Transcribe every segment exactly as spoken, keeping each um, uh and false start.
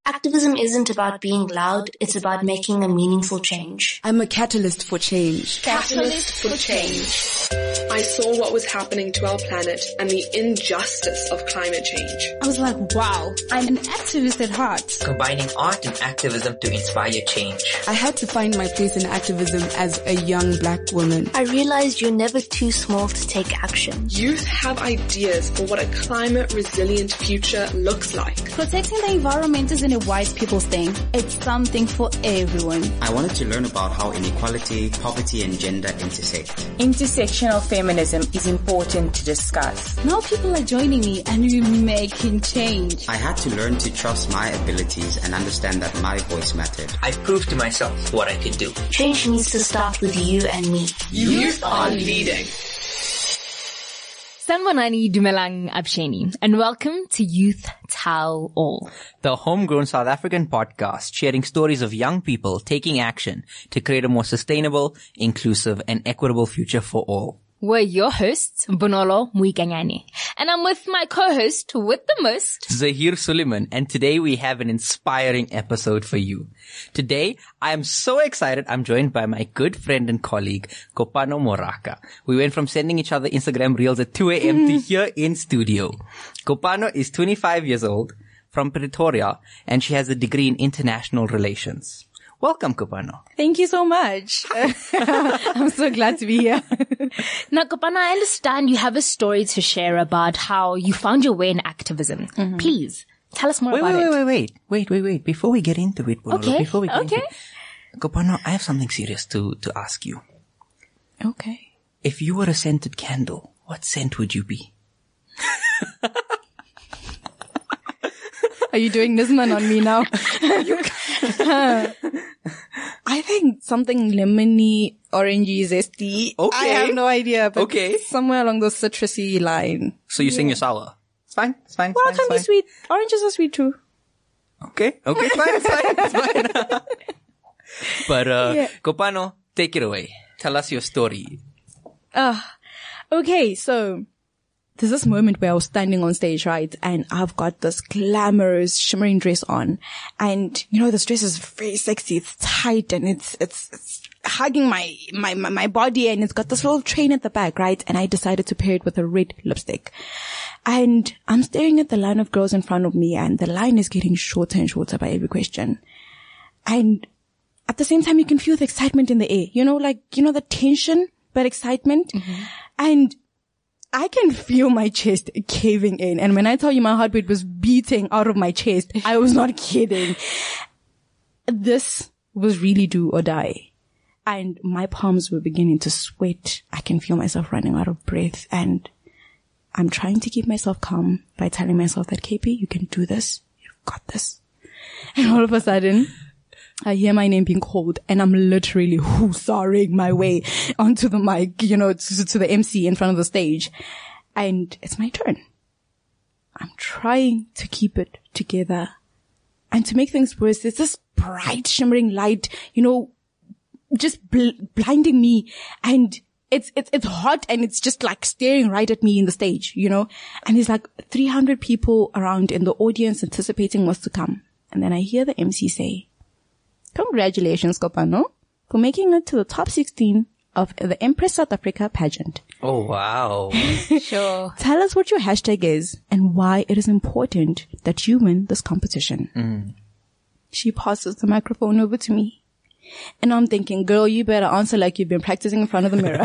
Activism isn't about being loud, it's about making a meaningful change. I'm a catalyst for change. Catalyst for change. I saw what was happening to our planet and the injustice of climate change. I was like, wow, I'm an activist at heart. Combining art and activism to inspire change. I had to find my place in activism as a young black woman. I realized you're never too small to take action. Youth have ideas for what a climate resilient future looks like. Protecting the environment isn't a white people's thing. It's something for everyone. I wanted to learn about how inequality, poverty and gender intersect. Intersectional feminism is important to discuss. Now people are joining me and we're making change. I had to learn to trust my abilities and understand that my voice mattered. I proved to myself what I could do. Change needs to start with you and me. Youth are leading. Sanbonani Dumelang Absheni, and welcome to Youth Tell All, the homegrown South African podcast sharing stories of young people taking action to create a more sustainable, inclusive, and equitable future for all. We're your hosts, Bonolo Muikanyane, and I'm with my co-host with the most, Zahir Suleiman, and today we have an inspiring episode for you. Today, I am so excited. I'm joined by my good friend and colleague, Kopano Moraka. We went from sending each other Instagram reels at two a.m. to here in studio. Kopano is twenty-five years old, from Pretoria, and she has a degree in international relations. Welcome, Kopano. Thank you so much. I'm so glad to be here. Now, Kopano, I understand you have a story to share about how you found your way in activism. Mm-hmm. Please, tell us more wait, about wait, it. Wait, wait, wait, wait, wait, wait. Before we get into it, Bonolo, okay. before we get okay. into it, Kopano, I have something serious to, to ask you. Okay. If you were a scented candle, what scent would you be? Are you doing Nisman on me now? I think something lemony, orangey, zesty. Okay. I have no idea, but okay. somewhere along the citrusy line. So you yeah. sing your sour. It's fine. It's fine. Well, it's it fine, can be sweet. Oranges are sweet too. Okay. Okay. It's fine. It's fine. It's fine. But, uh, yeah. Kopano, take it away. Tell us your story. Uh, okay. So there's this moment where I was standing on stage, right? And I've got this glamorous shimmering dress on. And, you know, this dress is very sexy. It's tight and it's, it's, it's hugging my, my, my, my body, and it's got this little train at the back, right? And I decided to pair it with a red lipstick. And I'm staring at the line of girls in front of me, and the line is getting shorter and shorter by every question. And at the same time, you can feel the excitement in the air, you know, like, you know, the tension, but excitement. Mm-hmm. And I can feel my chest caving in. And when I tell you my heartbeat was beating out of my chest, I was not kidding. This was really do or die. And my palms were beginning to sweat. I can feel myself running out of breath. And I'm trying to keep myself calm by telling myself that, K P, you can do this. You've got this. And all of a sudden, I hear my name being called, and I'm literally hussarring my way onto the mic, you know, to, to the M C in front of the stage. And it's my turn. I'm trying to keep it together. And to make things worse, there's this bright, shimmering light, you know, just bl- blinding me. And it's, it's, it's hot, and it's just like staring right at me in the stage, you know. And there's like three hundred people around in the audience anticipating what's to come. And then I hear the M C say, "Congratulations, Kopano, for making it to the top sixteen of the Empress South Africa pageant." Oh, wow. Sure. Tell us what your hashtag is and why it is important that you win this competition. Mm. She passes the microphone over to me. And I'm thinking, girl, you better answer like you've been practicing in front of the mirror.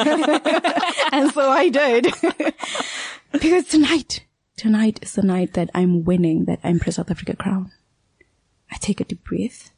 And so I did. Because tonight, tonight is the night that I'm winning that Empress South Africa crown. I take a deep breath.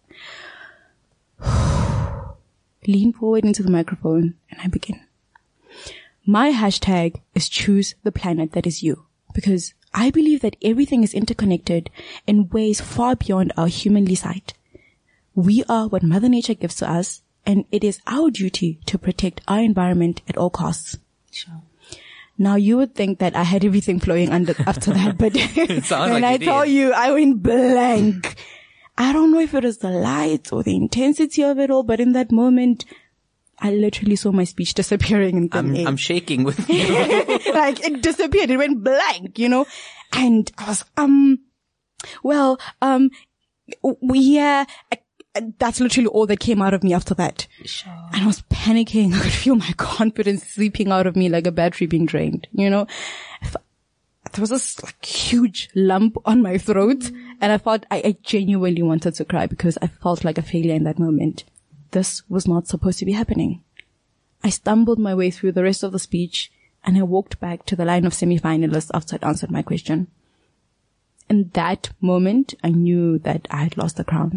Lean forward into the microphone, and I begin. My hashtag is choose the planet that is you, because I believe that everything is interconnected in ways far beyond our humanly sight. We are what Mother Nature gives to us, and it is our duty to protect our environment at all costs. Sure. Now, you would think that I had everything flowing under after that, but when like I you tell did. you, I went blank. I don't know if it was the lights or the intensity of it all, but in that moment, I literally saw my speech disappearing in thin I'm, air. I'm shaking with you. Like, it disappeared. It went blank, you know? And I was, um, well, um, yeah, I, that's literally all that came out of me after that. Sure. And I was panicking. I could feel my confidence seeping out of me like a battery being drained, you know? If, there was this like huge lump on my throat mm. and I thought I, I genuinely wanted to cry because I felt like a failure in that moment. This was not supposed to be happening. I stumbled my way through the rest of the speech and I walked back to the line of semi-finalists after I'd answered my question. In that moment, I knew that I had lost the crown.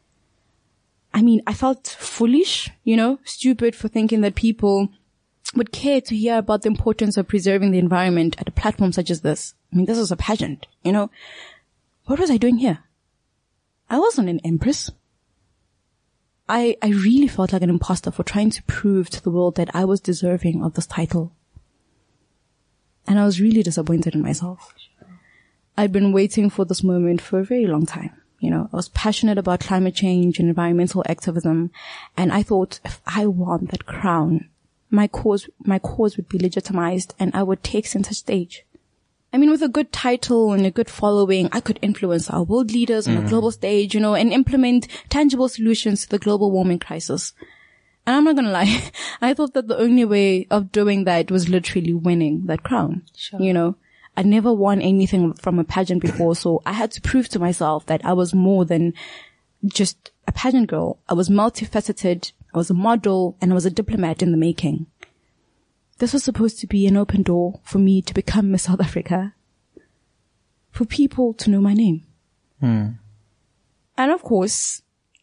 I mean, I felt foolish, you know, stupid for thinking that people would care to hear about the importance of preserving the environment at a platform such as this. I mean, this was a pageant, you know. What was I doing here? I wasn't an empress. I, I really felt like an imposter for trying to prove to the world that I was deserving of this title. And I was really disappointed in myself. I'd been waiting for this moment for a very long time. You know, I was passionate about climate change and environmental activism. And I thought if I won that crown, my cause, my cause would be legitimized and I would take center stage. I mean, with a good title and a good following, I could influence our world leaders on mm. the global stage, you know, and implement tangible solutions to the global warming crisis. And I'm not going to lie, I thought that the only way of doing that was literally winning that crown. Sure. You know, I'd never won anything from a pageant before, so I had to prove to myself that I was more than just a pageant girl. I was multifaceted, I was a model, and I was a diplomat in the making. This was supposed to be an open door for me to become Miss South Africa, for people to know my name. Hmm. And of course,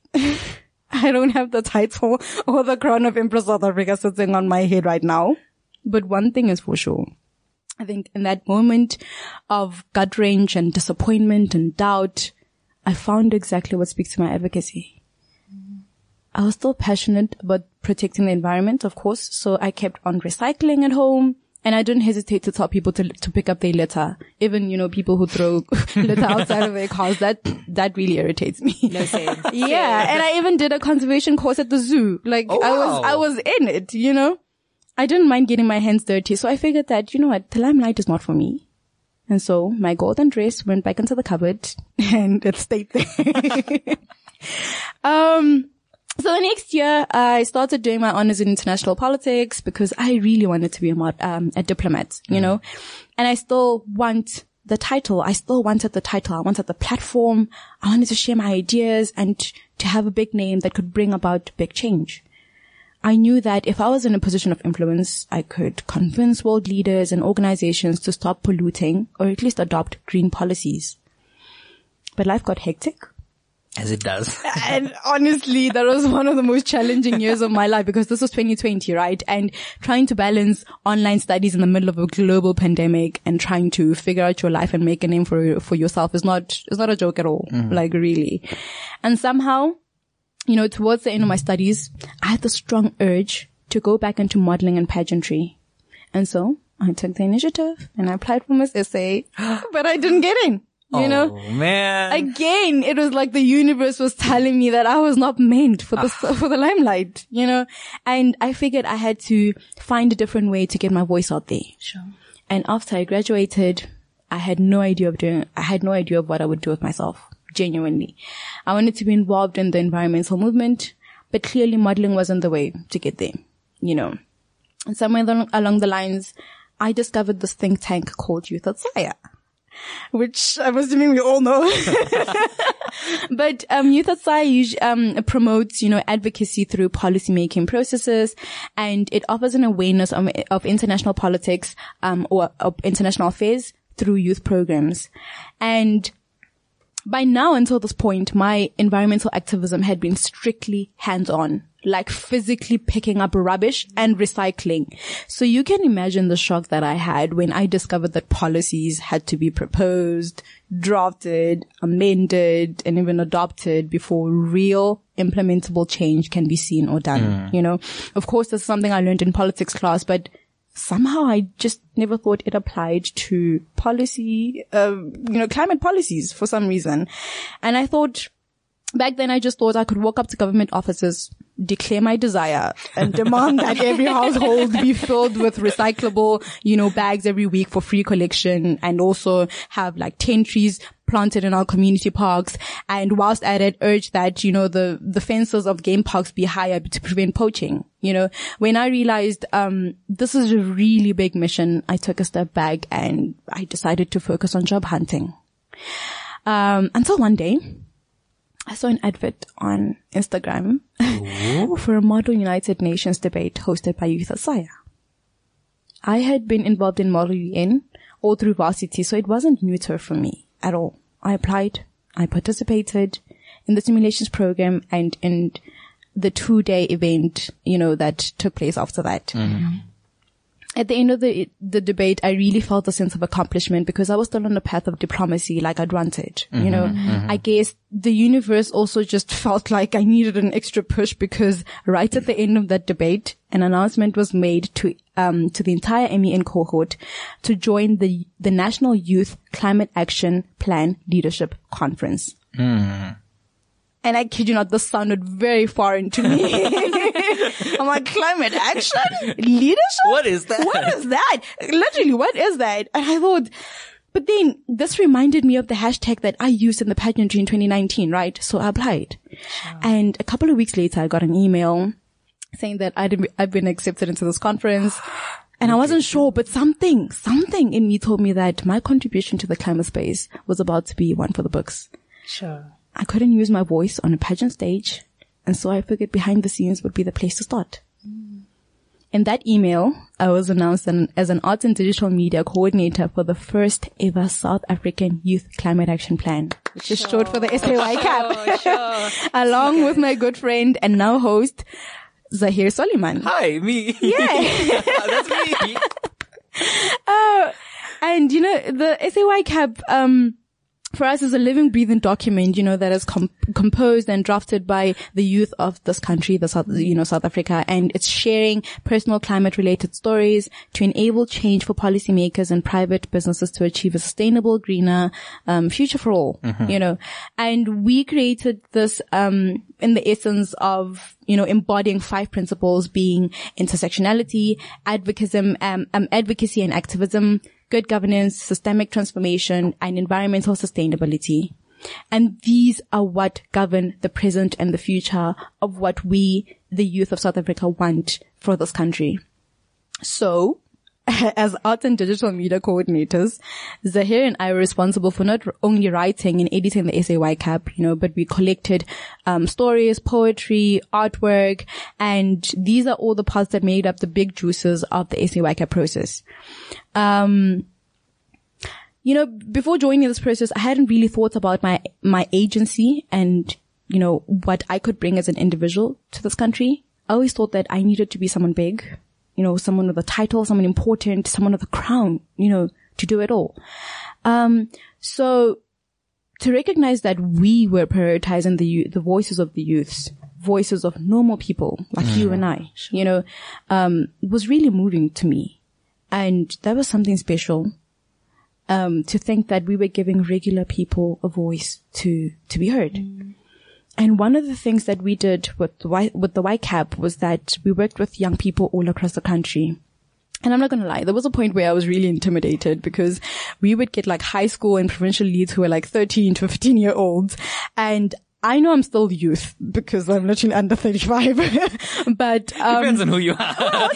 I don't have the title or the crown of Empress South Africa sitting on my head right now. But one thing is for sure. I think in that moment of gut wrench and disappointment and doubt, I found exactly what speaks to my advocacy. I was still passionate about protecting the environment, of course, so I kept on recycling at home, and I didn't hesitate to tell people to to pick up their litter. Even, you know, people who throw litter outside of their cars, that, that really irritates me. No sense. Yeah, and I even did a conservation course at the zoo. Like, oh, I was, wow. I was in it, you know? I didn't mind getting my hands dirty, so I figured that, you know what, the limelight is not for me. And so my golden dress went back into the cupboard, and it stayed there. um... So the next year, I started doing my honors in international politics because I really wanted to be a, mod, um, a diplomat, you mm. know, and I still want the title. I still wanted the title. I wanted the platform. I wanted to share my ideas and to have a big name that could bring about big change. I knew that if I was in a position of influence, I could convince world leaders and organizations to stop polluting or at least adopt green policies. But life got hectic. As it does. And honestly, that was one of the most challenging years of my life because this was twenty twenty, right? And trying to balance online studies in the middle of a global pandemic and trying to figure out your life and make a name for for yourself is not, is not a joke at all. Mm-hmm. Like really. And somehow, you know, towards the end of my studies, I had the strong urge to go back into modeling and pageantry. And so I took the initiative and I applied for Miss S A, but I didn't get in. You oh, know, man. Again, it was like the universe was telling me that I was not meant for the, ah. for the limelight, you know, and I figured I had to find a different way to get my voice out there. Sure. And after I graduated, I had no idea of doing, I had no idea of what I would do with myself. Genuinely. I wanted to be involved in the environmental movement, but clearly modeling wasn't the way to get there, you know. And somewhere along the lines, I discovered this think tank called Youth at SAIA, which I'm assuming we all know. But um Youth at SAIA um promotes, you know, advocacy through policy-making processes, and it offers an awareness of, of international politics um or of international affairs through youth programs. And by now, until this point, my environmental activism had been strictly hands-on, like physically picking up rubbish and recycling. So you can imagine the shock that I had when I discovered that policies had to be proposed, drafted, amended, and even adopted before real implementable change can be seen or done. Mm. You know, of course, this is something I learned in politics class, but somehow I just never thought it applied to policy, uh, you know, climate policies for some reason. And I thought, back then I just thought I could walk up to government offices, declare my desire, and demand that every household be filled with recyclable, you know, bags every week for free collection, and also have like ten trees planted in our community parks, and whilst at it urged that, you know, the, the fences of game parks be higher to prevent poaching. You know, when I realized, um, this is a really big mission, I took a step back and I decided to focus on job hunting. Um, until one day, I saw an advert on Instagram for a Model United Nations debate hosted by Youth Asaya. I had been involved in Model U N all through varsity, so it wasn't new to her for me at all. I applied, I participated in the simulations program and in the two-day event, you know, that took place after that. Mm-hmm. At the end of the the debate, I really felt a sense of accomplishment because I was still on the path of diplomacy like I'd wanted. Mm-hmm, you know, mm-hmm. I guess the universe also just felt like I needed an extra push because right at the end of that debate, an announcement was made to um to the entire M E N cohort to join the the National Youth Climate Action Plan Leadership Conference. Mm. And I kid you not, this sounded very foreign to me. I'm like, climate action? Leadership? What is that? What is that? Literally, what is that? And I thought, but then this reminded me of the hashtag that I used in the pageantry in twenty nineteen, right? So I applied. Sure. And a couple of weeks later, I got an email saying that I'd, I'd been accepted into this conference. And I wasn't sure, but something, something in me told me that my contribution to the climate space was about to be one for the books. Sure. I couldn't use my voice on a pageant stage, and so I figured behind the scenes would be the place to start. Mm. In that email, I was announced an, as an arts and digital media coordinator for the first ever South African Youth Climate Action Plan, which is sure. short for the S A Y CAP, sure, sure. along with my good friend and now host, Zahir Soliman. Hi, me. Yeah. That's me. Uh, and you know, the S A Y CAP, um, for us is a living, breathing document, you know, that is com- composed and drafted by the youth of this country, the South, you know, South Africa, and it's sharing personal climate-related stories to enable change for policymakers and private businesses to achieve a sustainable, greener um, future for all, mm-hmm. you know. And we created this um in the essence of, you know, embodying five principles being intersectionality, advocacy, um, um, advocacy and activism, good governance, systemic transformation, and environmental sustainability. And these are what govern the present and the future of what we, the youth of South Africa, want for this country. So, as art and digital media coordinators, Zahir and I were responsible for not only writing and editing the S A Y CAP, you know, but we collected um stories, poetry, artwork, and these are all the parts that made up the big juices of the S A Y CAP process. Um, you know, before joining this process, I hadn't really thought about my, my agency and, you know, what I could bring as an individual to this country. I always thought that I needed to be someone big, you know, someone with a title, someone important, someone with a crown, you know, to do it all. Um, so to recognize that we were prioritizing the, the voices of the youths, voices of normal people like mm. you and I, you know, um, was really moving to me. And that was something special, um, to think that we were giving regular people a voice to, to be heard. Mm. And one of the things that we did with the Y, with the Y CAP was that we worked with young people all across the country. And I'm not going to lie, there was a point where I was really intimidated because we would get like high school and provincial leads who were like thirteen to fifteen year olds. And I know I'm still youth because I'm literally under thirty-five. But, um. Depends on who you are. Oh,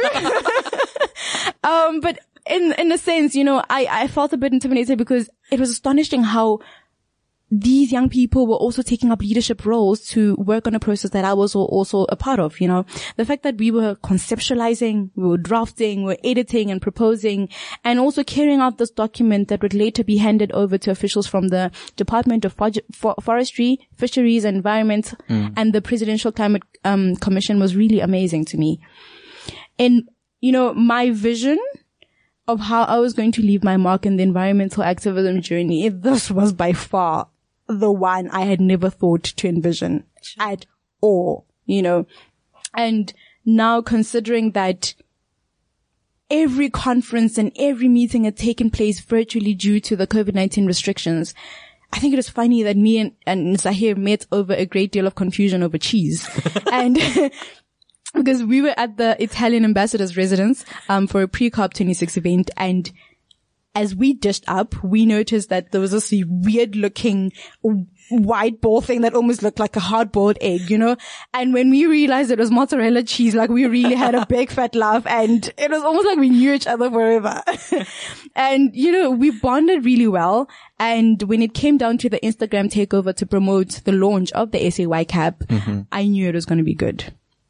true. um, but in, in a sense, you know, I, I felt a bit intimidated because it was astonishing how these young people were also taking up leadership roles to work on a process that I was also a part of, you know. The fact that we were conceptualizing, we were drafting, we were editing and proposing, and also carrying out this document that would later be handed over to officials from the Department of For- Forestry, Fisheries and Environment mm. and the Presidential Climate um, Commission was really amazing to me. And, you know, my vision of how I was going to leave my mark in the environmental activism journey, this was by far the one I had never thought to envision at all, you know. And now considering that every conference and every meeting had taken place virtually due to the COVID nineteen restrictions, I think it is funny that me and, and Zahir met over a great deal of confusion over cheese. And because we were at the Italian ambassador's residence, um, for a pre-COP twenty-six event, and as we dished up, we noticed that there was this weird looking white ball thing that almost looked like a hard-boiled egg, you know? And when we realized it was mozzarella cheese, like we really had a big fat laugh, and it was almost like we knew each other forever. And, you know, we bonded really well. And when it came down to the Instagram takeover to promote the launch of the S A Y cap, mm-hmm. I knew it was going to be good.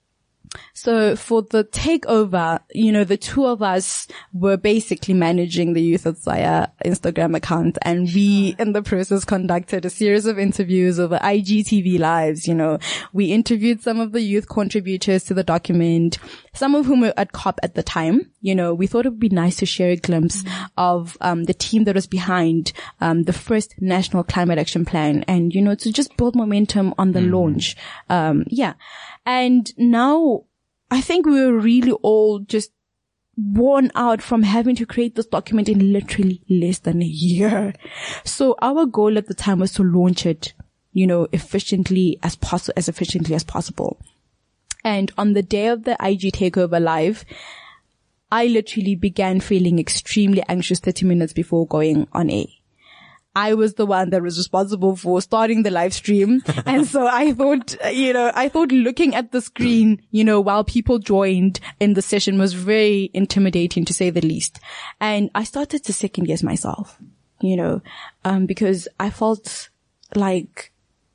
So for the takeover, you know, the two of us were basically managing the Youth at Zaya Instagram account, and we in the process conducted a series of interviews over I G T V lives. You know, we interviewed some of the youth contributors to the document, some of whom were at COP at the time. You know, we thought it would be nice to share a glimpse mm-hmm. of um the team that was behind um the first National Climate Action Plan, and, you know, to just build momentum on the mm-hmm. launch. Um, yeah. And now I think we were really all just worn out from having to create this document in literally less than a year. So our goal at the time was to launch it, you know, efficiently as possible, as efficiently as possible. And on the day of the I G Takeover Live, I literally began feeling extremely anxious thirty minutes before going on air. I was the one that was responsible for starting the live stream. And so I thought, you know, I thought looking at the screen, you know, while people joined in the session was very intimidating, to say the least. And I started to second guess myself, you know, um, because I felt like,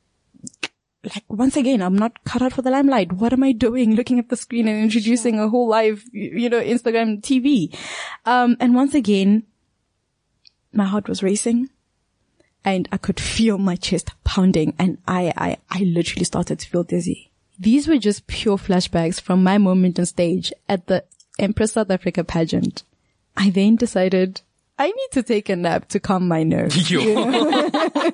like once again, I'm not cut out for the limelight. What am I doing looking at the screen and introducing sure. a whole live, you know, Instagram T V? Um, and once again, my heart was racing. And I could feel my chest pounding, and I, I, I literally started to feel dizzy. These were just pure flashbacks from my moment on stage at the Empress South Africa pageant. I then decided I need to take a nap to calm my nerves. You know?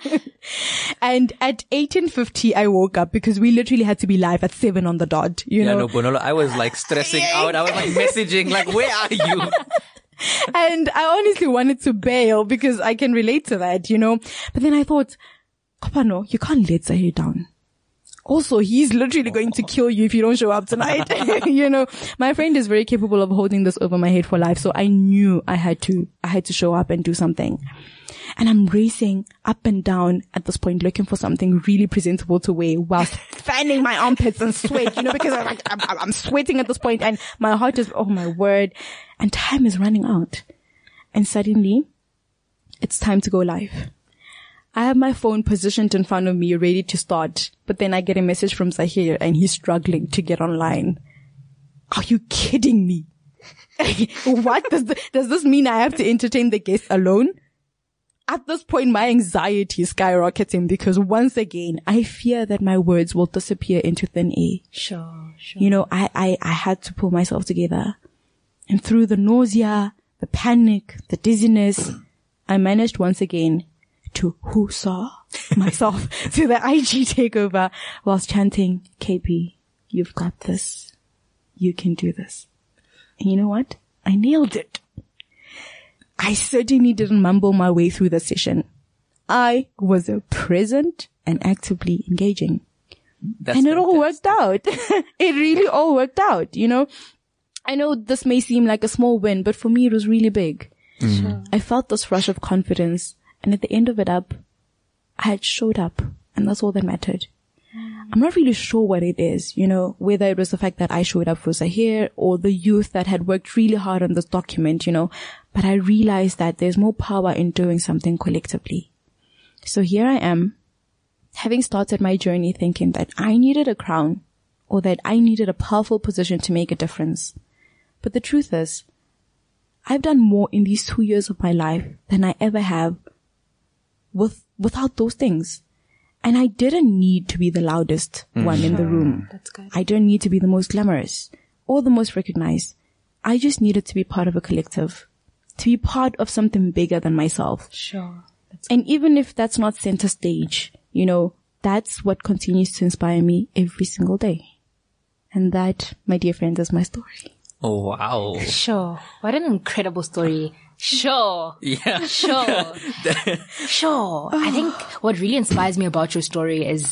And at eighteen fifty, I woke up because we literally had to be live at seven on the dot. You yeah, know? no, Bonolo, I was like stressing out. I was like messaging, like, where are you? And I honestly wanted to bail because I can relate to that, you know. But then I thought, Kopano, you can't let Zahir down. Also, he's literally going to kill you if you don't show up tonight. You know, my friend is very capable of holding this over my head for life. So I knew I had to, I had to show up and do something. And I'm racing up and down at this point, looking for something really presentable to wear whilst fanning my armpits and sweat, you know, because I'm, like, I'm, I'm sweating at this point, and my heart is, oh my word. And time is running out. And suddenly it's time to go live. I have my phone positioned in front of me, ready to start. But then I get a message from Zahir, and he's struggling to get online. Are you kidding me? What does, the, does this mean I have to entertain the guests alone? At this point, my anxiety is skyrocketing because once again, I fear that my words will disappear into thin air. Sure, sure. You know, I, I, I had to pull myself together. And through the nausea, the panic, the dizziness, I managed once again to whoosah myself to the I G takeover whilst chanting, K P, you've got this. You can do this. And you know what? I nailed it. I certainly didn't mumble my way through the session. I was present and actively engaging. That's and it all fantastic. worked out. It really all worked out, you know. I know this may seem like a small win, but for me it was really big. Mm-hmm. Sure. I felt this rush of confidence, and at the end of it up, I had showed up, and that's all that mattered. I'm not really sure what it is, you know, whether it was the fact that I showed up for Zahir or the youth that had worked really hard on this document, you know, but I realized that there's more power in doing something collectively. So here I am, having started my journey thinking that I needed a crown or that I needed a powerful position to make a difference. But the truth is, I've done more in these two years of my life than I ever have with, without those things. And I didn't need to be the loudest mm. one in the room. That's good. I don't need to be the most glamorous or the most recognized. I just needed to be part of a collective, to be part of something bigger than myself. Sure. That's and even if that's not center stage, you know, that's what continues to inspire me every single day. And that, my dear friends, is my story. Oh, wow. Sure. What an incredible story. Sure. Yeah. Sure. Sure. I think what really inspires me about your story is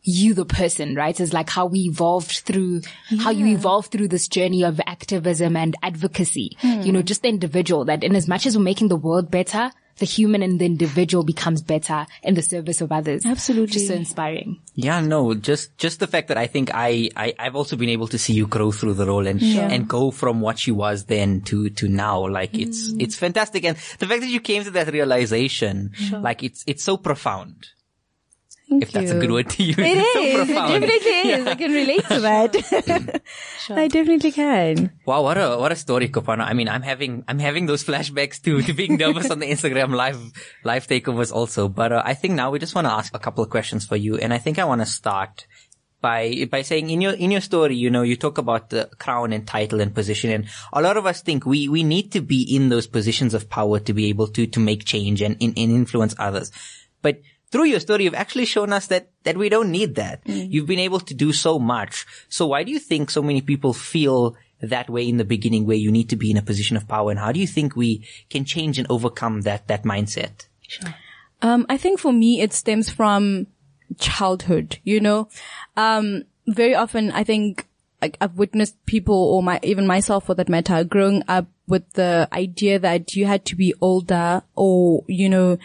you, the person, right? Is like how we evolved through, yeah. how you evolved through this journey of activism and advocacy. Hmm. You know, just the individual that in as much as we're making the world better, the human and the individual becomes better in the service of others. Absolutely. Just so inspiring. Yeah, no, just, just the fact that I think I, I, I've also been able to see you grow through the role and, yeah. and go from what she was then to, to now. Like it's, mm. it's fantastic. And the fact that you came to that realization, sure. like it's, it's so profound. Thank if you. That's a good word to use. It it's is. So profound. It definitely is. Yeah. I can relate to that. Sure. I definitely can. Wow, what a what a story, Kopano. I mean, I'm having I'm having those flashbacks to to being nervous on the Instagram live live takeovers also. But uh, I think now we just want to ask a couple of questions for you, and I think I want to start by by saying in your in your story, you know, you talk about the crown and title and position, and a lot of us think we we need to be in those positions of power to be able to to make change and, and influence others, but through your story, you've actually shown us that, that we don't need that. Mm. You've been able to do so much. So why do you think so many people feel that way in the beginning where you need to be in a position of power? And how do you think we can change and overcome that, that mindset? Sure. Um, I think for me, it stems from childhood, you know. Um, very often I think like I've witnessed people or my, even myself for that matter, growing up with the idea that you had to be older or, you know,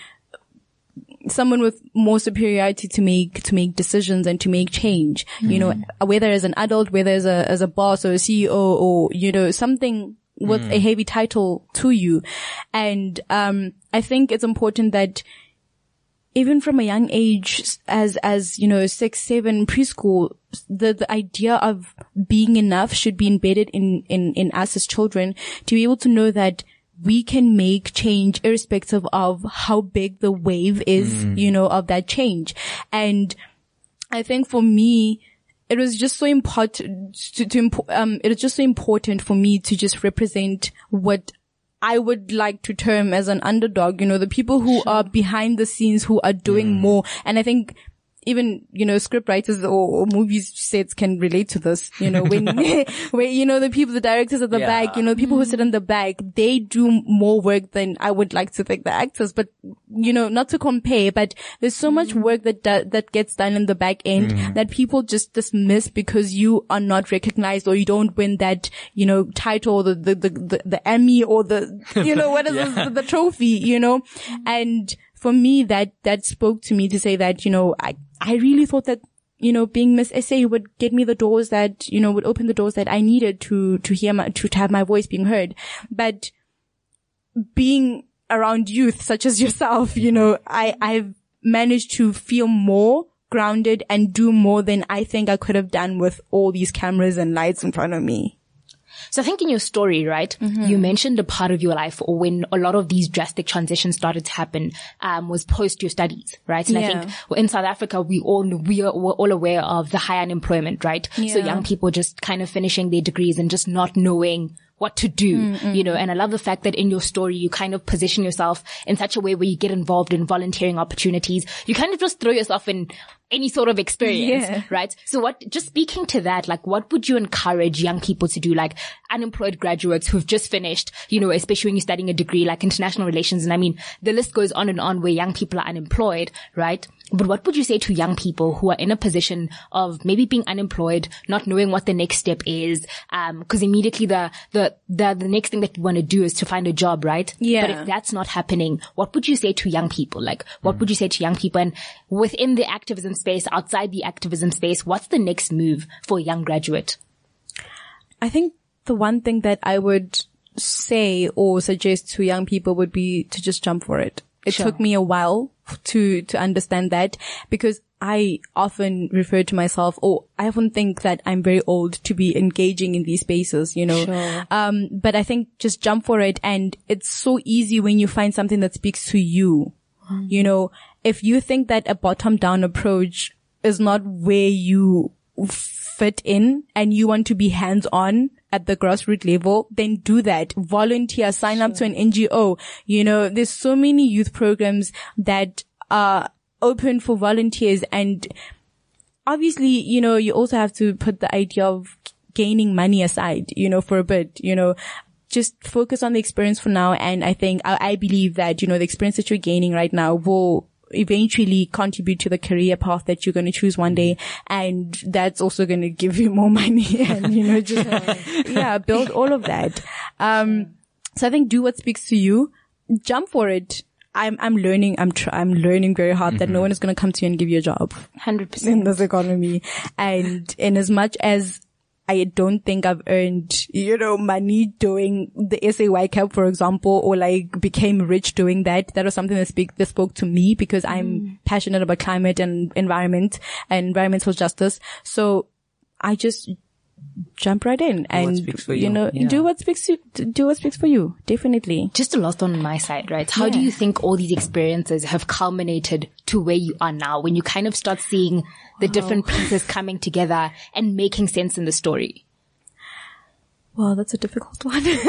someone with more superiority to make, to make decisions and to make change, mm. you know, whether as an adult, whether as a, as a boss or a C E O or, you know, something with mm. a heavy title to you. And, um, I think it's important that even from a young age, as, as, you know, six, seven, preschool, the, the idea of being enough should be embedded in, in, in us as children to be able to know that we can make change irrespective of how big the wave is, mm. you know, of that change. And I think for me, it was just so important to, to, um, it was just so important for me to just represent what I would like to term as an underdog, you know, the people who sure. are behind the scenes, who are doing mm. more. And I think even, you know, script writers or, or movie sets can relate to this, you know, when, where, you know, the people, the directors at the yeah. back, you know, people who sit in the back, they do more work than I would like to think the actors, but, you know, not to compare, but there's so much work that, do, that gets done in the back end mm. that people just dismiss because you are not recognized or you don't win that, you know, title, or the, the, the, the, the Emmy or the, you know, what is yeah. the, the trophy, you know, and for me, that, that spoke to me to say that, you know, I, I really thought that, you know, being Miss S A would get me the doors that, you know, would open the doors that I needed to, to hear my, to, to have my voice being heard. But being around youth such as yourself, you know, I, I've managed to feel more grounded and do more than I think I could have done with all these cameras and lights in front of me. So I think in your story, right, mm-hmm. you mentioned a part of your life or when a lot of these drastic transitions started to happen, um, was post your studies, right? And yeah. I think well, in South Africa, we all, we are we're all aware of the high unemployment, right? Yeah. So young people just kind of finishing their degrees and just not knowing what to do, mm-hmm. you know, and I love the fact that in your story, you kind of position yourself in such a way where you get involved in volunteering opportunities. You kind of just throw yourself in any sort of experience, yeah. right? So what, just speaking to that, like what would you encourage young people to do, like unemployed graduates who've just finished, you know, especially when you're studying a degree like international relations. And I mean, the list goes on and on where young people are unemployed, right? But what would you say to young people who are in a position of maybe being unemployed, not knowing what the next step is? Um, cause immediately the, the, the, the next thing that you want to do is to find a job, right? Yeah. But if that's not happening, what would you say to young people? Like, what mm. would you say to young people? And within the activism space, outside the activism space, what's the next move for a young graduate? I think the one thing that I would say or suggest to young people would be to just jump for it. It sure. took me a while to, to understand that because I often refer to myself, or I often think that I'm very old to be engaging in these spaces, you know. Sure. Um, but I think just jump for it. And it's so easy when you find something that speaks to you. Mm. You know, if you think that a bottom down approach is not where you fit in and you want to be hands on at the grassroots level, then do that. Volunteer, sign sure. up to an N G O. You know, there's so many youth programs that are open for volunteers. And obviously, you know, you also have to put the idea of gaining money aside, you know, for a bit, you know, just focus on the experience for now. And I think, I, I believe that, you know, the experience that you're gaining right now will eventually contribute to the career path that you're going to choose one day. And that's also going to give you more money and, you know, just, yeah, build all of that. Um, so I think do what speaks to you. Jump for it. I'm, I'm learning, I'm, tr- I'm learning very hard mm-hmm. that no one is going to come to you and give you a job. one hundred percent. In this economy. And in as much as I don't think I've earned, you know, money doing the S A Y C A P, for example, or like became rich doing that. That was something that speak, that spoke to me because I'm mm. passionate about climate and environment and environmental justice. So I just jump right in do and, you. you know, yeah. do what speaks to, do what speaks for you. Definitely. Just a last one on my side, right? How yeah. do you think all these experiences have culminated to where you are now when you kind of start seeing the wow. different pieces coming together and making sense in the story? Well, that's a difficult one. A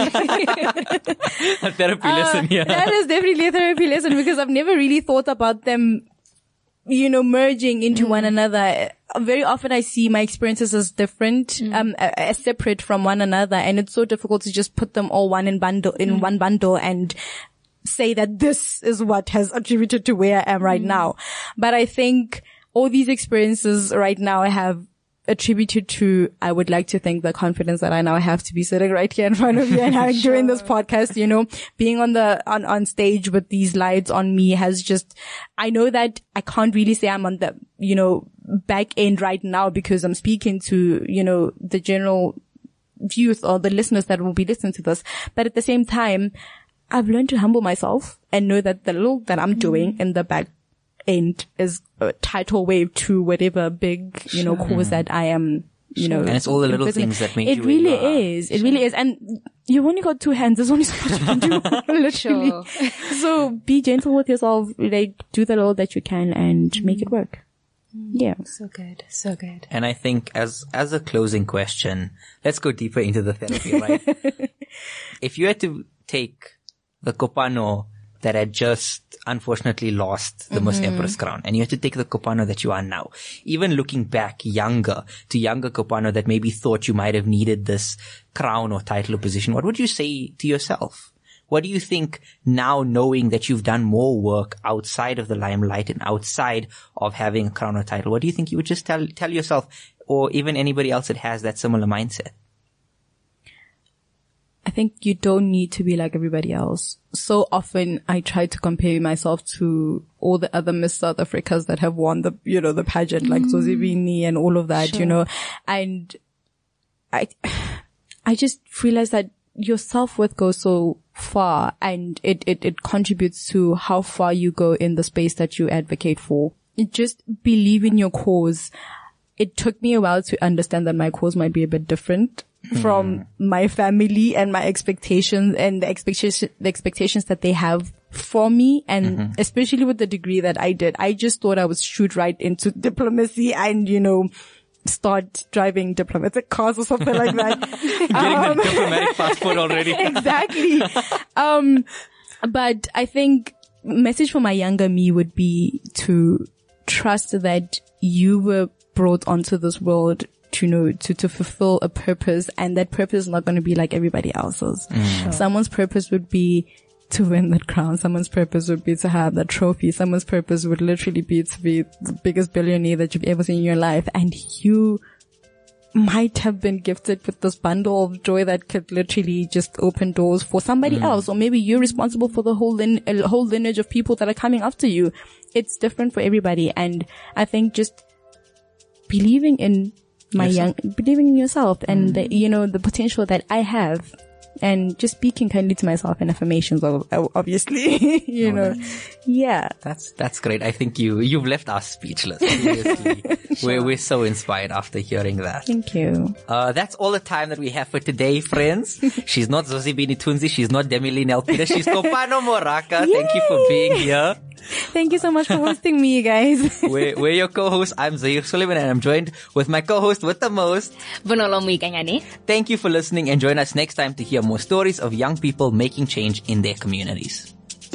therapy uh, lesson, yeah. That is definitely a therapy lesson because I've never really thought about them, you know, merging into mm. one another. Very often I see my experiences as different, mm. um, as separate from one another, and it's so difficult to just put them all one in bundle, in mm. one bundle and say that this is what has attributed to where I am right mm. now. But I think all these experiences right now I have attributed to, I would like to think, the confidence that I now have to be sitting right here in front of you and having sure. doing this podcast, you know, being on the, on, on stage with these lights on me has just, I know that I can't really say I'm on the, you know, back end right now because I'm speaking to, you know, the general youth or the listeners that will be listening to this. But at the same time, I've learned to humble myself and know that the little that I'm doing mm. in the back end is a tidal wave to whatever big, you know, cause that I am, you know. And it's all the little things that make it you really where you is. It sure. really is. And you've only got two hands. There's only so much you can do, literally. Sure. So be gentle with yourself. Like, do the little that you can and mm. make it work. Mm. Yeah. So good. So good. And I think as, as a closing question, let's go deeper into the therapy, right? If you had to take the Kopano that had just unfortunately lost the mm-hmm. Miss Empress crown, and you have to take the Kopano that you are now, even looking back younger to younger Kopano that maybe thought you might have needed this crown or title or position, what would you say to yourself? What do you think now, knowing that you've done more work outside of the limelight and outside of having a crown or title, what do you think you would just tell tell yourself, or even anybody else that has that similar mindset? I think you don't need to be like everybody else. So often I try to compare myself to all the other Miss South Africas that have won the, you know, the pageant, like mm. Zozibini and all of that, sure. you know, and I, I just realized that your self-worth goes so far and it, it, it contributes to how far you go in the space that you advocate for. Just believe in your cause. It took me a while to understand that my cause might be a bit different from mm. my family and my expectations and the expectations, the expectations that they have for me. And mm-hmm. especially with the degree that I did, I just thought I would shoot right into diplomacy and, you know, start driving diplomatic cars or something like that. Getting um, the diplomatic passport already. Exactly. Um, but I think message for my younger me would be to trust that you were brought onto this world to know, to, to fulfill a purpose, and that purpose is not going to be like everybody else's. Mm. Sure. Someone's purpose would be to win that crown. Someone's purpose would be to have that trophy. Someone's purpose would literally be to be the biggest billionaire that you've ever seen in your life. And you might have been gifted with this bundle of joy that could literally just open doors for somebody mm. else. Or maybe you're responsible for the whole lin- uh, whole lineage of people that are coming after you. It's different for everybody. And I think just believing in my yourself. young, believing in yourself and mm. the, you know, the potential that I have, and just speaking kindly to myself in affirmations, obviously, you oh, know, nice. yeah. That's, that's great. I think you, you've left us speechless. Seriously. Sure. We're, we're so inspired after hearing that. Thank you. Uh, that's all the time that we have for today, friends. She's not Zozibini Tunzi. She's not Demi-Leigh Nel-Peter. She's Kopano Moraka. Yay! Thank you for being here. Thank you so much for hosting me, guys. we're, we're your co-host. I'm Zahir Suleiman, and I'm joined with my co-host with the most, Bonolo Muikanyane. Thank you for listening, and join us next time to hear more stories of young people making change in their communities.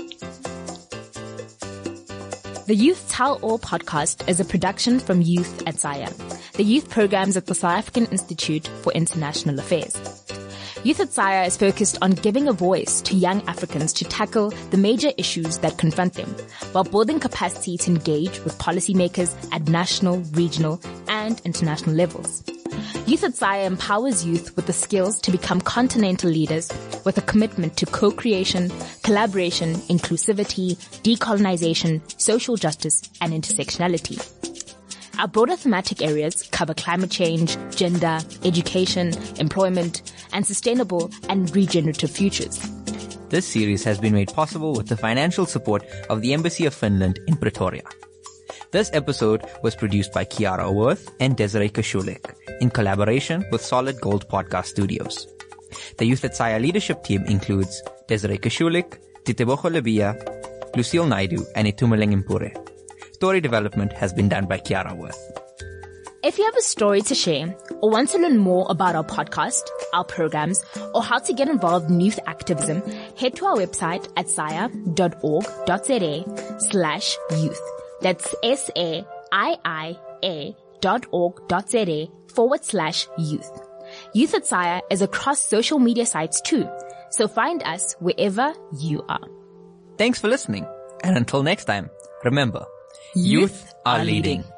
The Youth Tell All podcast is a production from Youth at Zaya, the youth programs at the South African Institute for International Affairs. Youth at SIA is focused on giving a voice to young Africans to tackle the major issues that confront them, while building capacity to engage with policymakers at national, regional, and international levels. Youth at SIA empowers youth with the skills to become continental leaders with a commitment to co-creation, collaboration, inclusivity, decolonization, social justice, and intersectionality. Our broader thematic areas cover climate change, gender, education, employment, and sustainable and regenerative futures. This series has been made possible with the financial support of the Embassy of Finland in Pretoria. This episode was produced by Kiara Worth and Desiree Kashulik in collaboration with Solid Gold Podcast Studios. The Youth at SIA leadership team includes Desiree Kashulik, Titebogo Lebia, Lucille Naidu, and Itumeleng Impure. Story development has been done by Kiara Worth. If you have a story to share or want to learn more about our podcast, our programs, or how to get involved in youth activism, head to our website at sia.org.za slash youth. That's S-A-I-I-A dot org dot Z-A forward slash youth. Youth at SIA is across social media sites too, so find us wherever you are. Thanks for listening, and until next time, remember, youth are leading.